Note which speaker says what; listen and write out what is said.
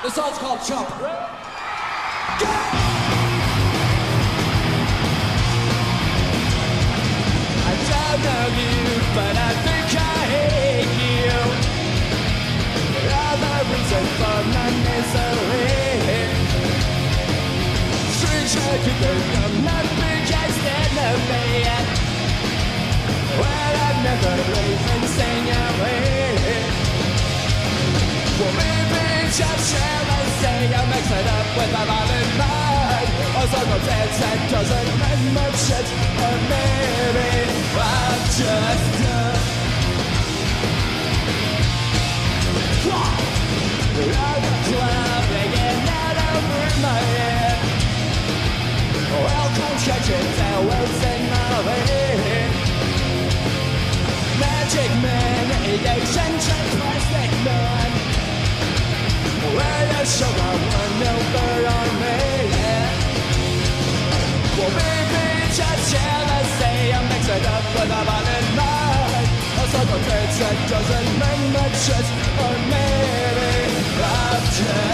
Speaker 1: The song's called Chump. I don't know you, but I think I hate you. All the reason for my misery. Stranger to the not because there's no bad. Well, I've never even seen your way. Well, maybe just shall I say I mix it up with my violent mind. Or circumstance that doesn't make much sense. Or maybe I'm just done. I'm a cloud hanging out over my head. Welcome churches and words in my head. Magic man, eccentric plastic man. Well, you sugar one over on me. Well, maybe just jealousy. I mix it up with a violent mind. A circumstance that doesn't make much sense. Or maybe I'm just